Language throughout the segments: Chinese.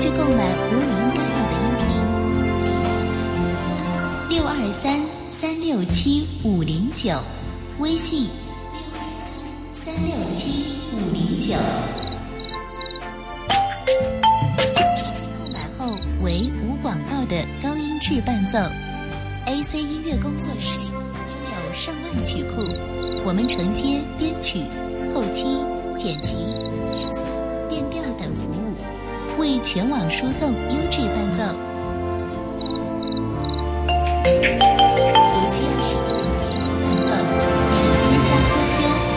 续购买无您干扰的音频，623-367-509，微信623-367-509。购买后为无广告的高音质伴奏。AC 音乐工作室拥有上万曲库，我们承接编曲、后期、剪辑、变速、变调等服务，为全网输送优质伴奏。如需要视频伴奏，请添加 QQ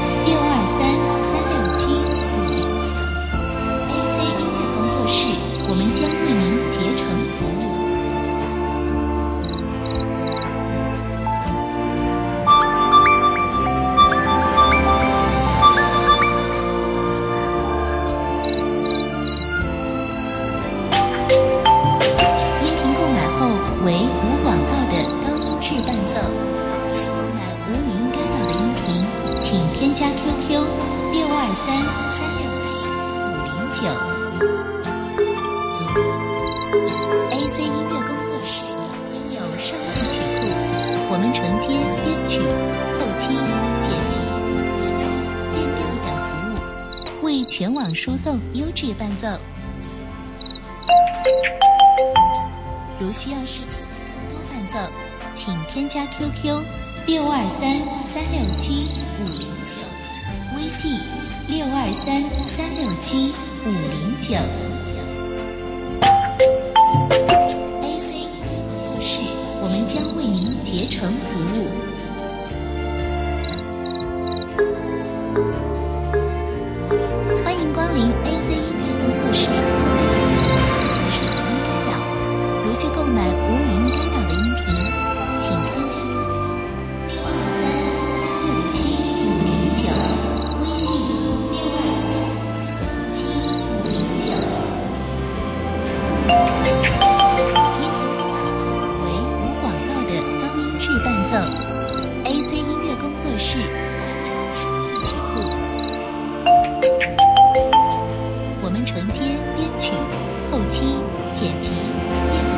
623-367-509。AC 音乐工作室，我们将为您竭诚服务。为无广告的高音质伴奏。需购买无您干扰的音频，请添加 QQ 623-367-509。AC 音乐工作室拥有上万曲库，我们承接编曲、后期、剪辑、变速、变调等服务，为全网输送优质伴奏。如需要视频更多伴奏，请添加 QQ 623-367-509，微信623-367-509。AC 音乐工作室，我们将为您竭诚服务。欢迎光临 AC 音乐工作室。如需购买无您干扰的音频，请添加 QQ 623-367-509，微信623-367-509。为无广告的高音质伴奏。AC 音乐工作室拥有上万曲库，我们承接编曲、后期、剪辑、变速、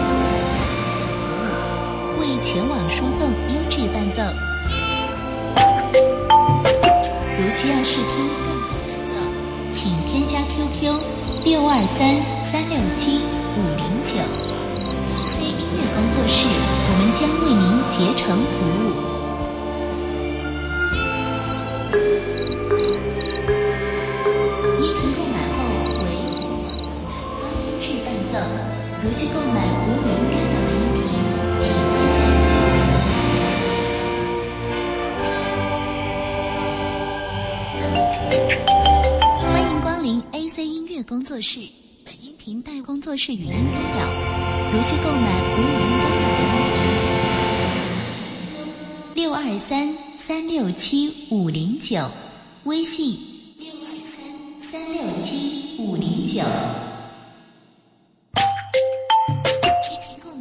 为全网输送优质伴奏。如需要试听更多伴奏，请添加 QQ 623-367-509。AC 音乐工作室，我们将为您竭诚服务。音频购买后为无广告的高音质伴奏。如需购买无您干扰的音频，请添加。欢迎光临 AC 音乐工作室，本音频带工作室语音干扰。如需购买无您干扰的音频，623-367-509，微信623-367-509。